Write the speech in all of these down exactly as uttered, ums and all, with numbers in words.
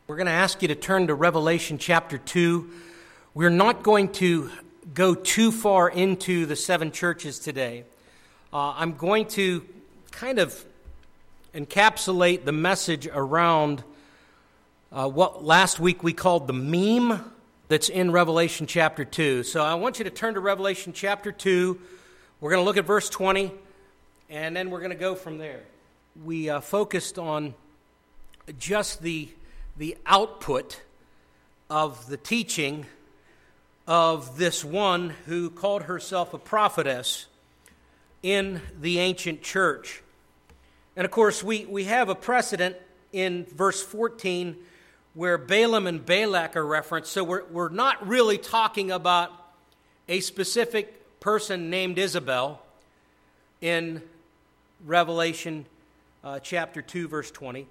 We're going to ask you to turn to Revelation chapter two. We're not going to go too far into the seven churches today. Uh, I'm going to kind of encapsulate the message around uh, what last week we called the meme that's in Revelation chapter two. So I want you to turn to Revelation chapter two. We're going to look at verse twenty, and then we're going to go from there. We uh, focused on just the the output of the teaching of this one who called herself a prophetess in the ancient church. And of course, we, we have a precedent in verse fourteen where Balaam and Balak are referenced. So we're, we're not really talking about a specific person named Isabel in Revelation uh, chapter two, verse twenty.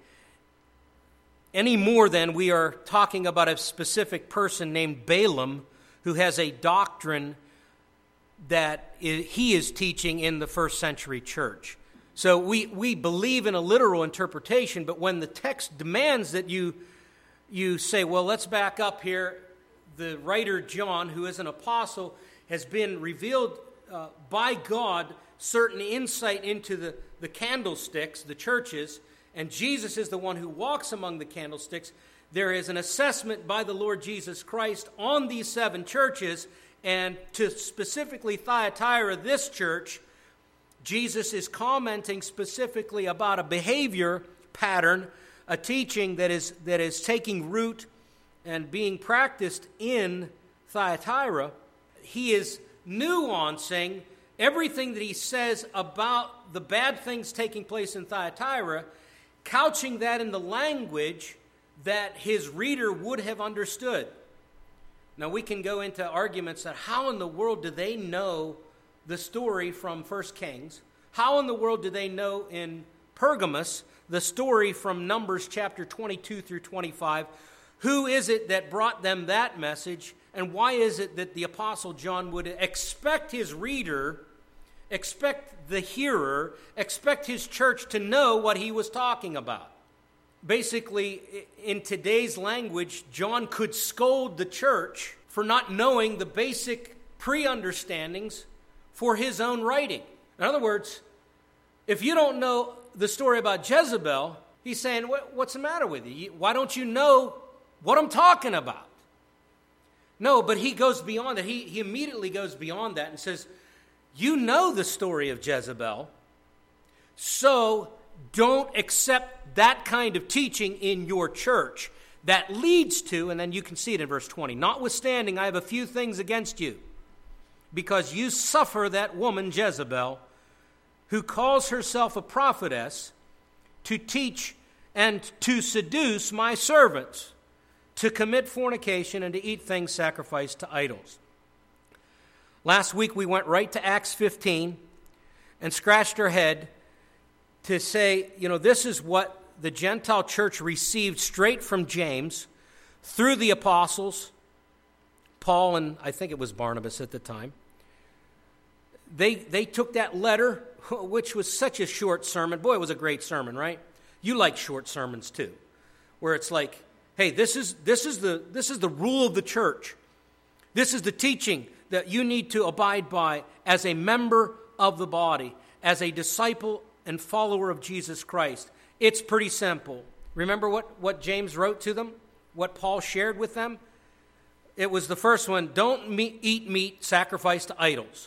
Any more than we are talking about a specific person named Balaam who has a doctrine that he is teaching in the first century church. So we, we believe in a literal interpretation, but when the text demands that you, you say, well, let's back up here. The writer John, who is an apostle, has been revealed uh, by God certain insight into the, the candlesticks, the churches, and Jesus is the one who walks among the candlesticks. There is an assessment by the Lord Jesus Christ on these seven churches, and to specifically Thyatira, this church, Jesus is commenting specifically about a behavior pattern, a teaching that is that is taking root and being practiced in Thyatira. He is nuancing everything that he says about the bad things taking place in Thyatira, couching that in the language that his reader would have understood. Now, we can go into arguments that how in the world do they know the story from First Kings? How in the world do they know in Pergamos the story from Numbers chapter twenty-two through twenty-five? Who is it that brought them that message? And why is it that the Apostle John would expect his reader, expect the hearer, expect his church to know what he was talking about? Basically, in today's language, John could scold the church for not knowing the basic pre-understandings for his own writing. In other words, if you don't know the story about Jezebel, he's saying, what's the matter with you? Why don't you know what I'm talking about? No, but he goes beyond that. He, he immediately goes beyond that and says, you know the story of Jezebel, so don't accept that kind of teaching in your church. That leads to, and then you can see it in verse twenty, notwithstanding, I have a few things against you, because you suffer that woman Jezebel, who calls herself a prophetess, to teach and to seduce my servants, to commit fornication and to eat things sacrificed to idols. Last week we went right to Acts fifteen and scratched our head to say, you know, this is what the Gentile church received straight from James through the apostles, Paul and I think it was Barnabas at the time. They they took that letter, which was such a short sermon. Boy, it was a great sermon, right? You like short sermons too, where it's like, hey, this is this is the this is the rule of the church. This is the teaching that you need to abide by as a member of the body, as a disciple and follower of Jesus Christ. It's pretty simple. Remember what, what James wrote to them? What Paul shared with them? It was the first one, don't meet, eat meat sacrificed to idols.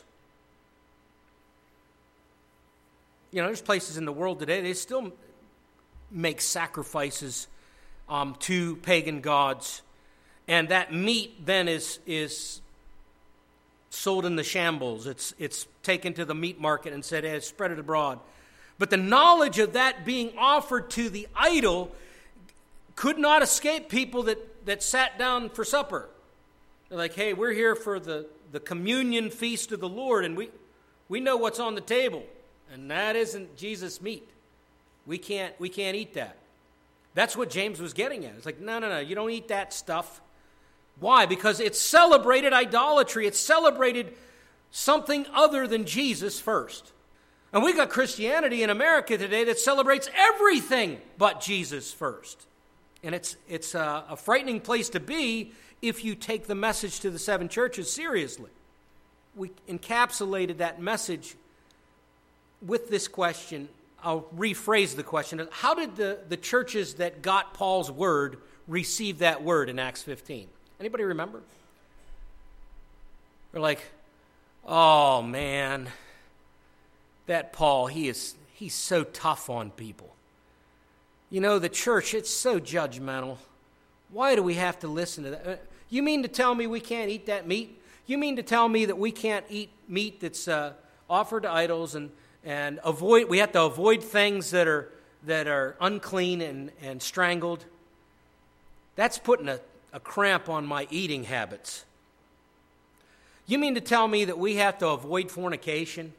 You know, there's places in the world today, they still make sacrifices um, to pagan gods. And that meat then is is sold in the shambles. It's it's taken to the meat market and said, hey, spread it abroad. But the knowledge of that being offered to the idol could not escape people that, that sat down for supper. They're like, hey, we're here for the, the communion feast of the Lord, and we, we know what's on the table, and that isn't Jesus' meat. We can't we can't eat that. That's what James was getting at. It's like, no, no, no, you don't eat that stuff. Why? Because it celebrated idolatry. It celebrated something other than Jesus first. And we got Christianity in America today that celebrates everything but Jesus first. And it's, it's a, a frightening place to be if you take the message to the seven churches seriously. We encapsulated that message with this question. I'll rephrase the question. How did the, the churches that got Paul's word receive that word in Acts fifteen? Anybody remember? They're like, oh man, that Paul, he is he's so tough on people. You know, the church, it's so judgmental. Why do we have to listen to that? You mean to tell me we can't eat that meat? You mean to tell me that we can't eat meat that's uh, offered to idols and, and avoid? We have to avoid things that are that are unclean and, and strangled? That's putting a, a cramp on my eating habits. You mean to tell me that we have to avoid fornication?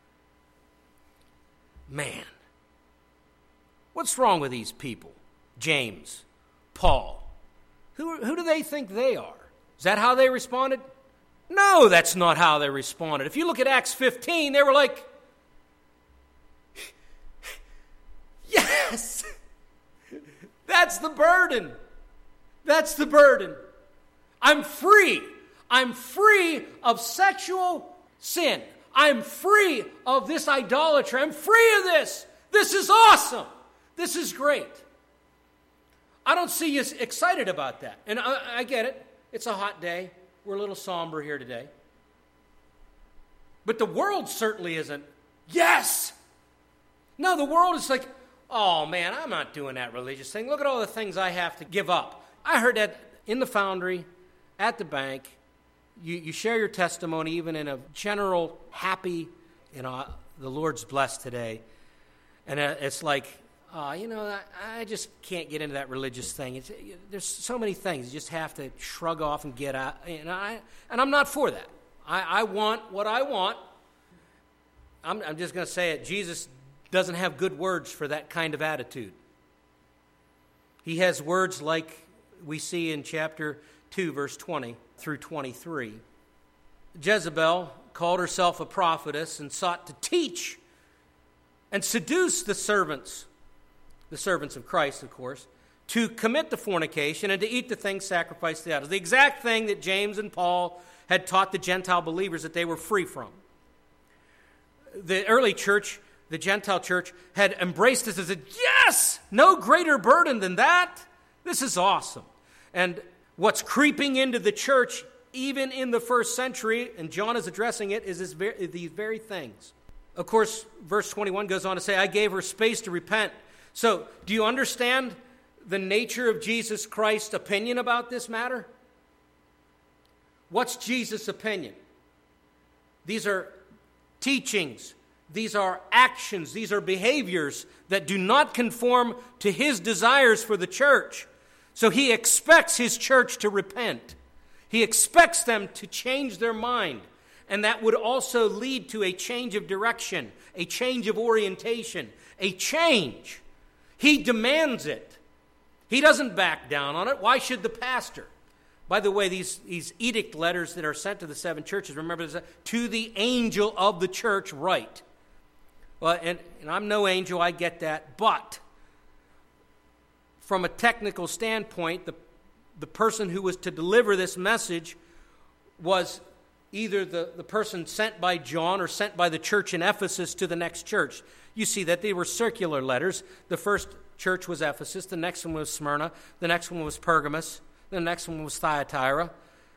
Man. What's wrong with these people? James, Paul. Who, who do they think they are? Is that how they responded? No, that's not how they responded. If you look at Acts fifteen, they were like, yes, that's the burden. That's the burden. I'm free. I'm free of sexual sin. I'm free of this idolatry. I'm free of this. This is awesome. This is great. I don't see you excited about that. And I, I get it. It's a hot day. We're a little somber here today. But the world certainly isn't. Yes! No, the world is like, oh man, I'm not doing that religious thing. Look at all the things I have to give up. I heard that in the foundry, at the bank. You, you share your testimony even in a general, happy, you know, the Lord's blessed today. And it's like, uh, you know, I, I just can't get into that religious thing. It's, there's so many things you just have to shrug off and get out. And, I, and I'm not for that. I, I want what I want. I'm, I'm just going to say it. Jesus doesn't have good words for that kind of attitude. He has words like we see in chapter two, verse twenty through twenty-three. Jezebel called herself a prophetess and sought to teach and seduce the servants, the servants of Christ, of course, to commit the fornication and to eat the things sacrificed to idols. The exact thing that James and Paul had taught the Gentile believers that they were free from. The early church, the Gentile church, had embraced this as a, yes, no greater burden than that. This is awesome. And what's creeping into the church, even in the first century, and John is addressing it, is this very, these very things. Of course, verse twenty-one goes on to say, I gave her space to repent. So, do you understand the nature of Jesus Christ's opinion about this matter? What's Jesus' opinion? These are teachings. These are actions. These are behaviors that do not conform to his desires for the church. So he expects his church to repent. He expects them to change their mind. And that would also lead to a change of direction, a change of orientation, a change. He demands it. He doesn't back down on it. Why should the pastor? By the way, these, these edict letters that are sent to the seven churches, remember, this, to the angel of the church write. Well, and, and I'm no angel, I get that, but from a technical standpoint, the, the person who was to deliver this message was either the, the person sent by John or sent by the church in Ephesus to the next church. You see that they were circular letters. The first church was Ephesus, the next one was Smyrna, the next one was Pergamos, the next one was Thyatira.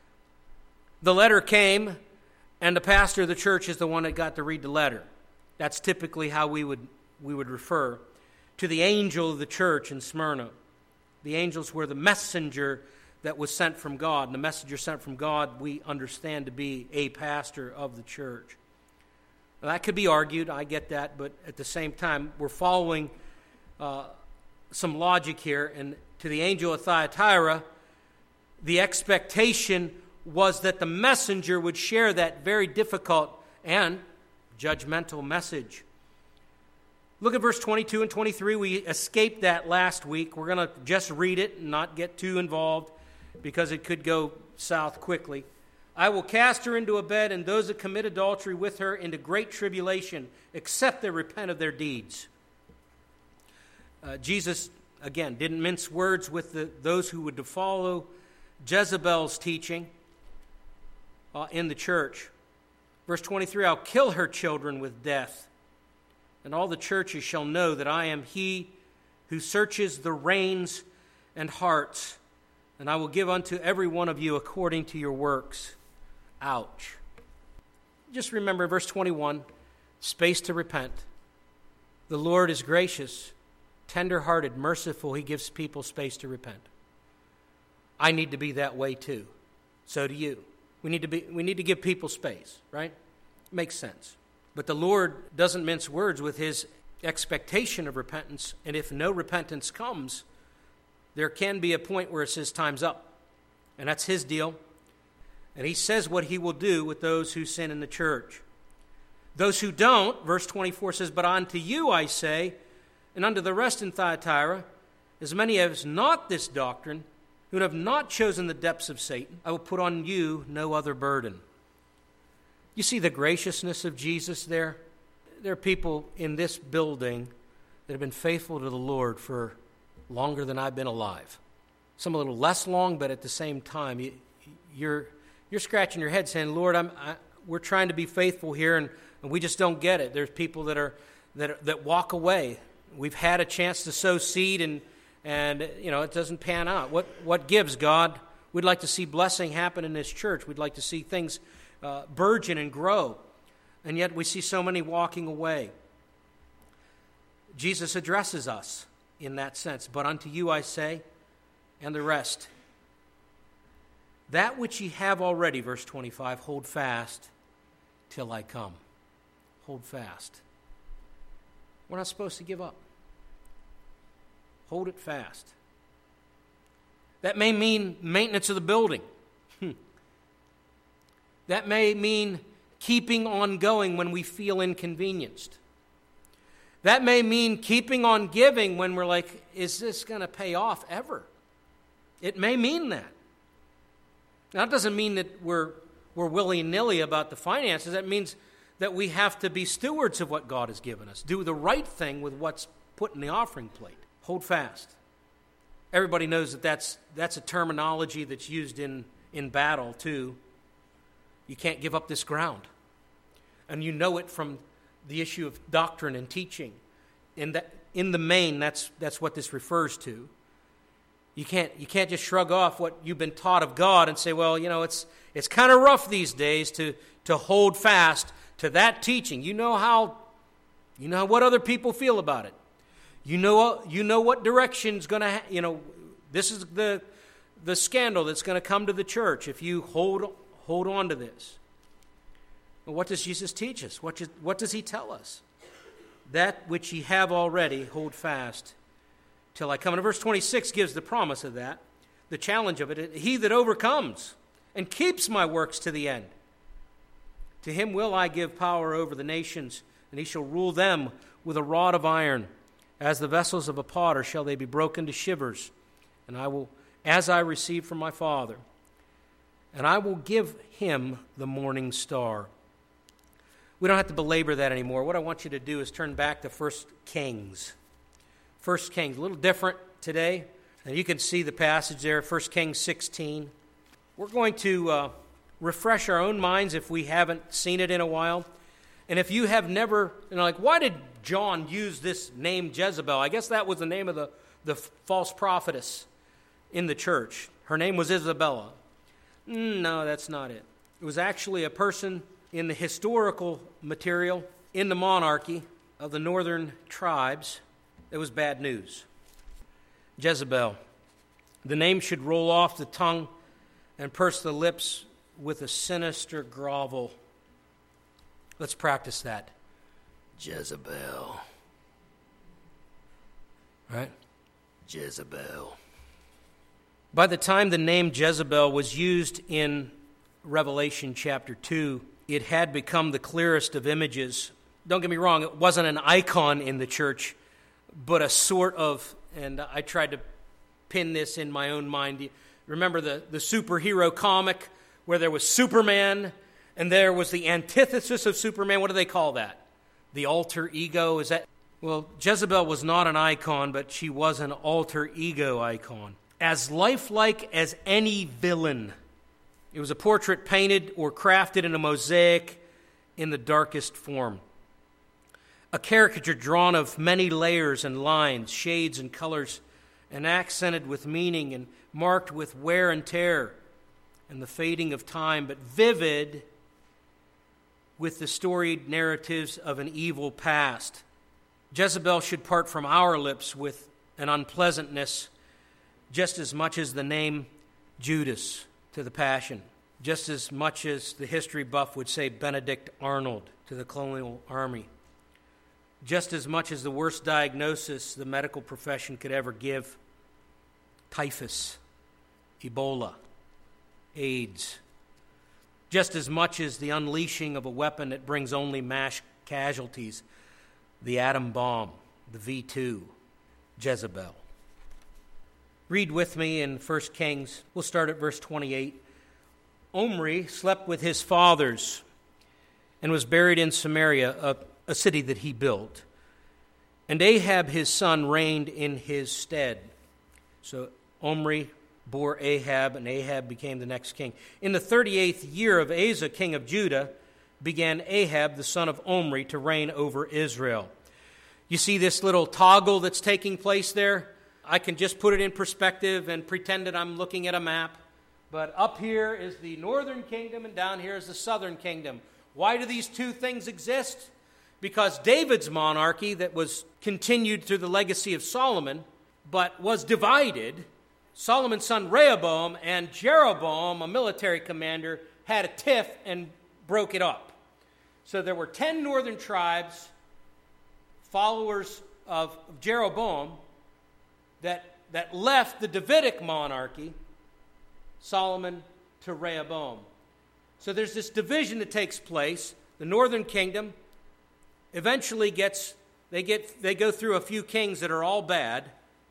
The letter came, and the pastor of the church is the one that got to read the letter. That's typically how we would we would refer to the angel of the church in Smyrna. The angels were the messenger that was sent from God. And the messenger sent from God, we understand to be a pastor of the church. Now, that could be argued, I get that, but at the same time, we're following uh, some logic here. And to the angel of Thyatira, the expectation was that the messenger would share that very difficult and judgmental message. Look at verse twenty-two and twenty-three. We escaped that last week. We're going to just read it and not get too involved because it could go south quickly. I will cast her into a bed, and those that commit adultery with her into great tribulation, except they repent of their deeds. Uh, Jesus again, didn't mince words with the, those who would follow Jezebel's teaching uh, in the church. Verse twenty-three, I'll kill her children with death, and all the churches shall know that I am he who searches the reins and hearts, and I will give unto every one of you according to your works. Ouch. Just remember verse twenty-one, space to repent. The Lord is gracious, tender-hearted, merciful. He gives people space to repent. I need to be that way too. So do you. We need to be. We need to give people space, right? Makes sense. But the Lord doesn't mince words with his expectation of repentance. And if no repentance comes, there can be a point where it says time's up. And that's his deal. And he says what he will do with those who sin in the church. Those who don't, verse twenty-four says, but unto you I say, and unto the rest in Thyatira, as many as not this doctrine, who have not chosen the depths of Satan, I will put on you no other burden. You see the graciousness of Jesus there? There are people in this building that have been faithful to the Lord for longer than I've been alive. Some a little less long, but at the same time, you, you're you're scratching your head saying, Lord, I'm, I, we're trying to be faithful here, and, and we just don't get it. There's people that are that are, that walk away. We've had a chance to sow seed, and And, you know, it doesn't pan out. What what gives, God? We'd like to see blessing happen in this church. We'd like to see things uh, burgeon and grow. And yet we see so many walking away. Jesus addresses us in that sense. But unto you I say, and the rest, that which ye have already, verse twenty-five, hold fast till I come. Hold fast. We're not supposed to give up. Hold it fast. That may mean maintenance of the building. That may mean keeping on going when we feel inconvenienced. That may mean keeping on giving when we're like, is this going to pay off ever? It may mean that. Now, that doesn't mean that we're, we're willy-nilly about the finances. That means that we have to be stewards of what God has given us. Do the right thing with what's put in the offering plate. Hold fast. Everybody knows that that's, that's a terminology that's used in, in battle, too. You can't give up this ground. And you know it from the issue of doctrine and teaching. In, that, in the main, that's, that's what this refers to. You can't, you can't just shrug off what you've been taught of God and say, well, you know, it's, it's kind of rough these days to, to hold fast to that teaching. You know how, you know what other people feel about it. You know, you know what direction's going to, ha- you know, this is the the scandal that's going to come to the church if you hold hold on to this. Well, what does Jesus teach us? What, what does he tell us? That which ye have already, hold fast till I come. And verse twenty-six gives the promise of that, the challenge of it. He that overcomes and keeps my works to the end, to him will I give power over the nations, and he shall rule them with a rod of iron. As the vessels of a potter shall they be broken to shivers, and I will, as I received from my Father, and I will give him the morning star. We don't have to belabor that anymore. What I want you to do is turn back to First Kings. First Kings, a little different today. And you can see the passage there, First Kings sixteen. We're going to uh, refresh our own minds if we haven't seen it in a while. And if you have never, you know, like, why did John use this name Jezebel? I guess that was the name of the, the false prophetess in the church. Her name was Isabella. No, that's not it. It was actually a person in the historical material in the monarchy of the northern tribes. It was bad news. Jezebel. The name should roll off the tongue and purse the lips with a sinister grovel. Let's practice that. Jezebel. Right? Jezebel. By the time the name Jezebel was used in Revelation chapter two, it had become the clearest of images. Don't get me wrong, it wasn't an icon in the church, but a sort of, and I tried to pin this in my own mind. Remember the, the superhero comic where there was Superman and there was the antithesis of Superman? What do they call that? The alter ego? Is that Well, Jezebel was not an icon, but she was an alter ego icon. As lifelike as any villain. It was a portrait painted or crafted in a mosaic in the darkest form. A caricature drawn of many layers and lines, shades and colors, and accented with meaning and marked with wear and tear and the fading of time, but vivid with the storied narratives of an evil past. Jezebel should part from our lips with an unpleasantness just as much as the name Judas to the Passion, just as much as the history buff would say Benedict Arnold to the colonial army, just as much as the worst diagnosis the medical profession could ever give: typhus, Ebola, AIDS, just as much as the unleashing of a weapon that brings only mass casualties, the atom bomb, the V two, Jezebel. Read with me in First Kings. We'll start at verse twenty-eight. Omri slept with his fathers and was buried in Samaria, a, a city that he built. And Ahab his son reigned in his stead. So Omri bore Ahab, and Ahab became the next king. In the thirty-eighth year of Asa, king of Judah, began Ahab, the son of Omri, to reign over Israel. You see this little toggle that's taking place there? I can just put it in perspective and pretend that I'm looking at a map. But up here is the northern kingdom, and down here is the southern kingdom. Why do these two things exist? Because David's monarchy, that was continued through the legacy of Solomon, but was divided. Solomon's son Rehoboam and Jeroboam, a military commander, had a tiff and broke it up. So there were ten northern tribes, followers of Jeroboam, that, that left the Davidic monarchy, Solomon to Rehoboam. So there's this division that takes place. The northern kingdom eventually gets, they get, they go through a few kings that are all bad.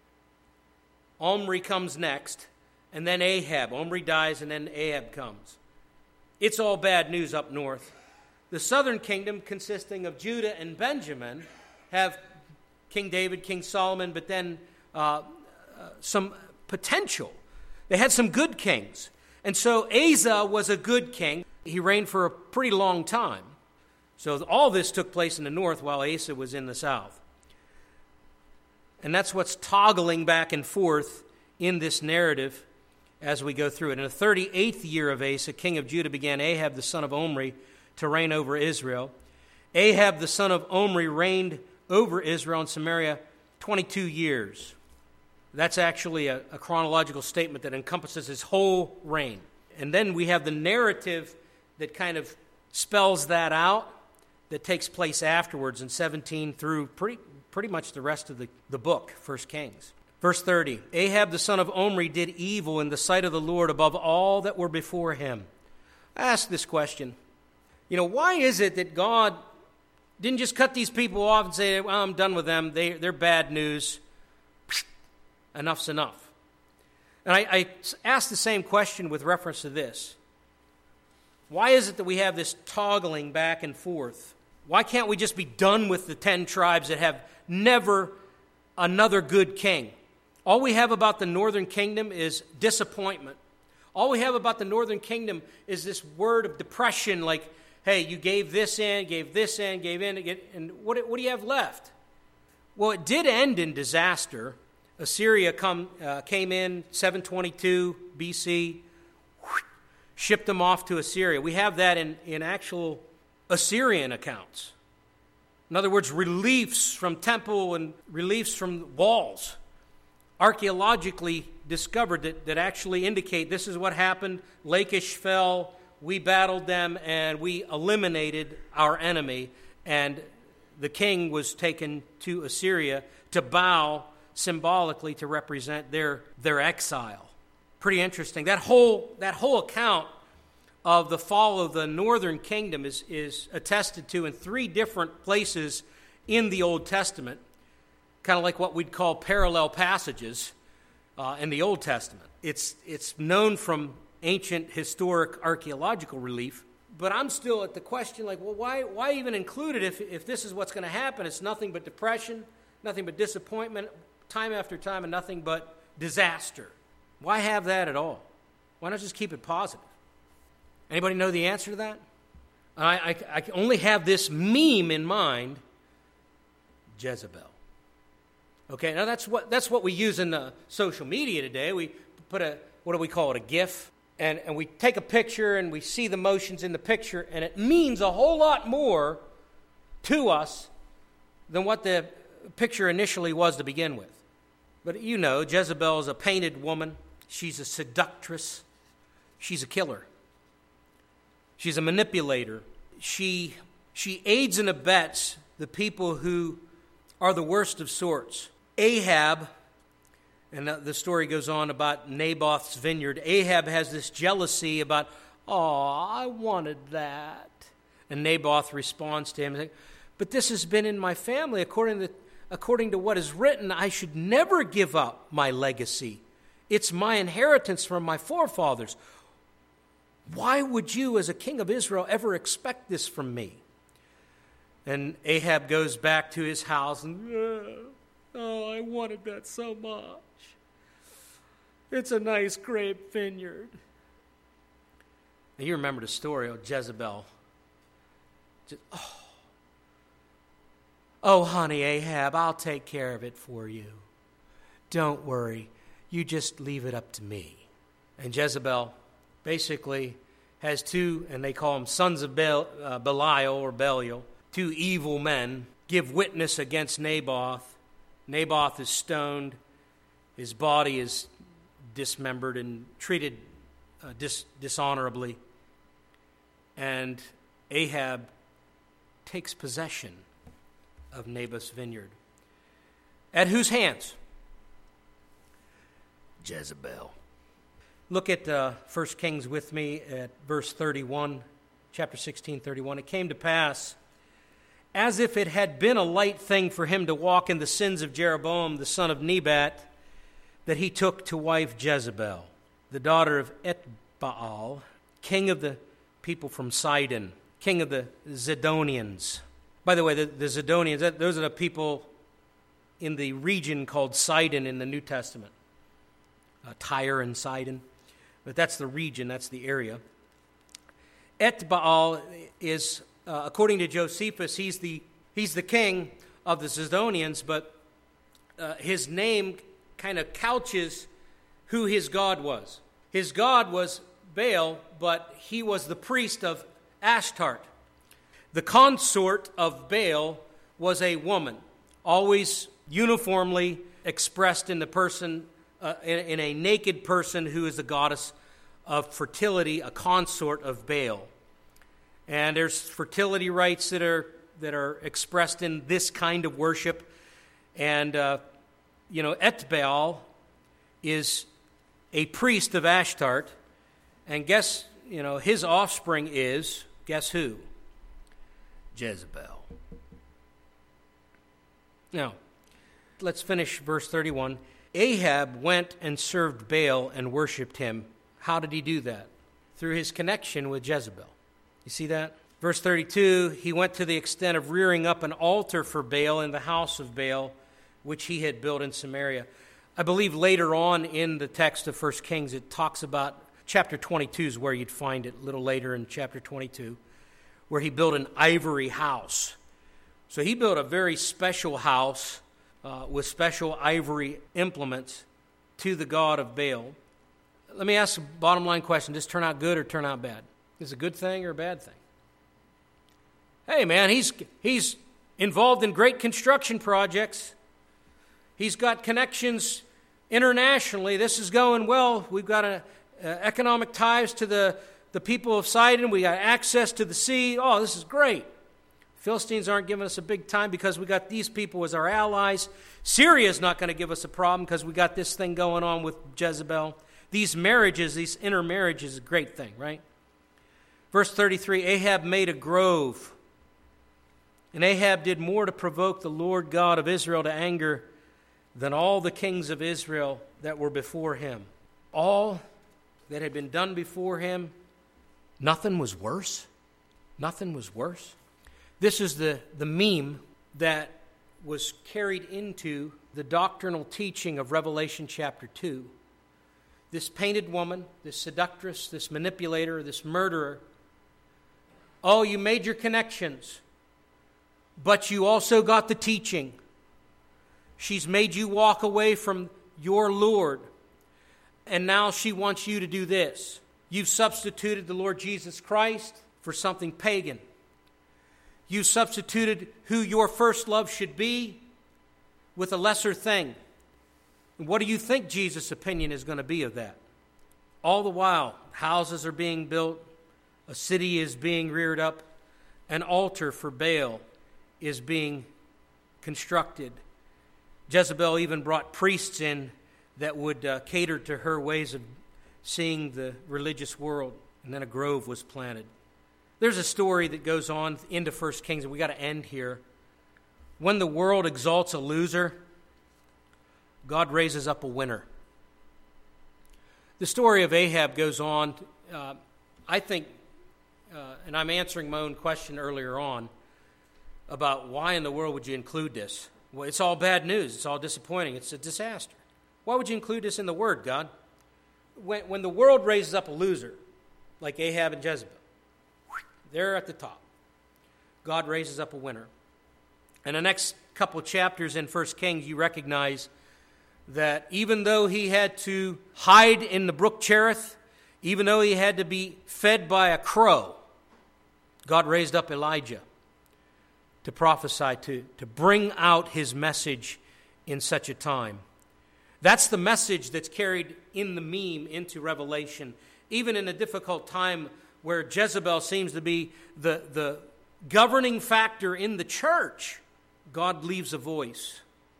Omri comes next, and then Ahab. Omri dies, and then Ahab comes. It's all bad news up north. The southern kingdom, consisting of Judah and Benjamin, have King David, King Solomon, but then uh, uh, some potential. They had some good kings. And so Asa was a good king. He reigned for a pretty long time. So all this took place in the north while Asa was in the south. And that's what's toggling back and forth in this narrative as we go through it. In the thirty-eighth year of Asa, king of Judah, began Ahab the son of Omri to reign over Israel. Ahab the son of Omri reigned over Israel and Samaria twenty-two years. That's actually a, a chronological statement that encompasses his whole reign. And then we have the narrative that kind of spells that out, that takes place afterwards in seventeen through pretty pretty much the rest of the, the book, First Kings. Verse thirty, Ahab the son of Omri did evil in the sight of the Lord above all that were before him. I ask this question. You know, why is it that God didn't just cut these people off and say, well, I'm done with them, they, they're bad news, enough's enough? And I, I ask the same question with reference to this. Why is it that we have this toggling back and forth? Why can't we just be done with the ten tribes that have never another good king? All we have about the northern kingdom is disappointment. All we have about the northern kingdom is this word of depression, like, hey, you gave this in, gave this in, gave in, and what, what do you have left? Well, it did end in disaster. Assyria come, uh, came in seven twenty-two B C, whoosh, shipped them off to Assyria. We have that in, in actual Assyrian accounts. In other words, reliefs from temple and reliefs from walls, archaeologically discovered that, that actually indicate this is what happened. Lachish fell, we battled them, and we eliminated our enemy. And the king was taken to Assyria to bow symbolically to represent their, their exile. Pretty interesting. That whole, that whole account of the fall of the northern kingdom is, is attested to in three different places in the Old Testament, kind of like what we'd call parallel passages uh, in the Old Testament. It's, it's known from ancient historic archaeological relief But I'm still at the question, like, well, why, why even include it if, if this is what's going to happen? It's nothing but depression, nothing but disappointment, time after time, and nothing but disaster. Why have that at all? Why not just keep it positive? Anybody know the answer to that? I, I, I only have this meme in mind, Jezebel. Okay, now that's what that's what we use in the social media today. We put a, what do we call it, a GIF? And, and we take a picture and we see the motions in the picture, and it means a whole lot more to us than what the picture initially was to begin with. But you know, Jezebel is a painted woman. She's a seductress. She's a killer. She's a manipulator. She, she aids and abets the people who are the worst of sorts. Ahab, and the story goes on about Naboth's vineyard. Ahab has this jealousy about, oh, I wanted that. And Naboth responds to him, saying, but this has been in my family. According to, according to what is written, I should never give up my legacy. It's my inheritance from my forefathers. Why would you, as a king of Israel, ever expect this from me? And Ahab goes back to his house and, oh, I wanted that so much. It's a nice grape vineyard. And you remember the story of Jezebel. Just, oh. oh, honey, Ahab, I'll take care of it for you. Don't worry. You just leave it up to me. And Jezebel basically has two, and they call them sons of Bel, uh, Belial or Belial, two evil men, give witness against Naboth. Naboth is stoned. His body is dismembered and treated uh, dis- dishonorably. And Ahab takes possession of Naboth's vineyard. At whose hands? Jezebel. Look at uh, First Kings with me at verse thirty-one, chapter sixteen, thirty-one. It came to pass, as if it had been a light thing for him to walk in the sins of Jeroboam, the son of Nebat, that he took to wife Jezebel, the daughter of Etbaal, king of the people from Sidon, king of the Zidonians. By the way, the, the Zidonians, that, those are the people in the region called Sidon in the New Testament. Uh, Tyre and Sidon. But that's the region, that's the area. Etbaal is, uh, according to Josephus, he's the he's the king of the Zidonians, but uh, his name kind of couches who his god was. His god was Baal, but he was the priest of Ashtart. The consort of Baal was a woman, always uniformly expressed in the person, uh, in, in a naked person who is the goddess of fertility, a consort of Baal. And there's fertility rites that are that are expressed in this kind of worship. And uh, you know, Etbaal is a priest of Ashtart, and guess, you know, his offspring is, guess who? Jezebel. Now, let's finish verse thirty-one. Ahab went and served Baal and worshipped him. How did he do that? Through his connection with Jezebel. You see that? Verse thirty-two, he went to the extent of rearing up an altar for Baal in the house of Baal, which he had built in Samaria. I believe later on in the text of First Kings, it talks about, chapter twenty-two is where you'd find it, a little later in chapter twenty-two, where he built an ivory house. So he built a very special house uh, with special ivory implements to the god of Baal. Let me ask a bottom line question. Does this turn out good or turn out bad? Is it a good thing or a bad thing? Hey, man, he's he's involved in great construction projects. He's got connections internationally. This is going well. We've got a, uh, economic ties to the, the people of Sidon. We got access to the sea. Oh, this is great. Philistines aren't giving us a big time because we got these people as our allies. Syria's not going to give us a problem because we got this thing going on with Jezebel. These marriages, these intermarriages is a great thing, right? Verse thirty-three, Ahab made a grove. And Ahab did more to provoke the Lord God of Israel to anger than all the kings of Israel that were before him. All that had been done before him, nothing was worse. Nothing was worse. This is the, the meme that was carried into the doctrinal teaching of Revelation chapter two. This painted woman, this seductress, this manipulator, this murderer. Oh, you made your connections, but you also got the teaching. She's made you walk away from your Lord, and now she wants you to do this. You've substituted the Lord Jesus Christ for something pagan. You've substituted who your first love should be with a lesser thing. And what do you think Jesus' opinion is going to be of that? All the while, houses are being built, a city is being reared up, an altar for Baal is being constructed. Jezebel even brought priests in that would uh, cater to her ways of seeing the religious world. And then a grove was planted. There's a story that goes on into First Kings, and we got to end here. When the world exalts a loser, God raises up a winner. The story of Ahab goes on. Uh, I think, uh, and I'm answering my own question earlier on about why in the world would you include this? Well, it's all bad news. It's all disappointing. It's a disaster. Why would you include this in the Word, God? When, when the world raises up a loser, like Ahab and Jezebel, they're at the top. God raises up a winner. In the next couple of chapters in First Kings, you recognize that even though he had to hide in the brook Cherith, even though he had to be fed by a crow, God raised up Elijah to prophesy, to, to bring out his message in such a time. That's the message that's carried in the meme into Revelation. Even in a difficult time where Jezebel seems to be the, the governing factor in the church, God leaves a voice,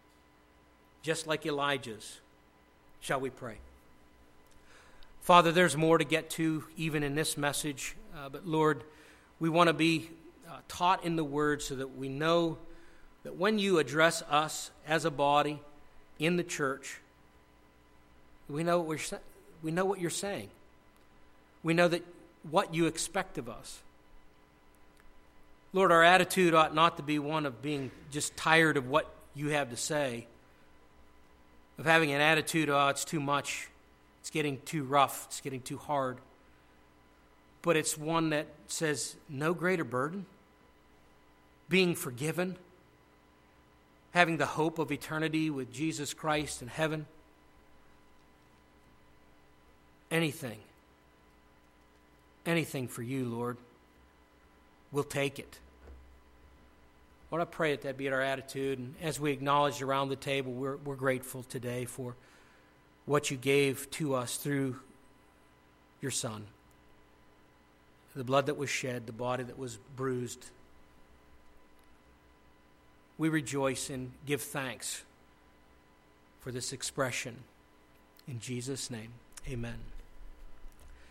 just like Elijah's. Shall we pray? Father, there's more to get to even in this message, uh, but Lord, we want to be uh, taught in the Word so that we know that when you address us as a body in the church, we know what we're sa- we know what you're saying. We know that what you expect of us. Lord, our attitude ought not to be one of being just tired of what you have to say, of having an attitude, oh, it's too much, it's getting too rough, it's getting too hard. But it's one that says, no greater burden, being forgiven, having the hope of eternity with Jesus Christ in heaven. Anything, anything for you, Lord, we'll take it. Lord, I pray that that be our attitude. And as we acknowledge around the table, we're, we're grateful today for what you gave to us through your Son. The blood that was shed, the body that was bruised. We rejoice and give thanks for this expression. In Jesus' name, amen.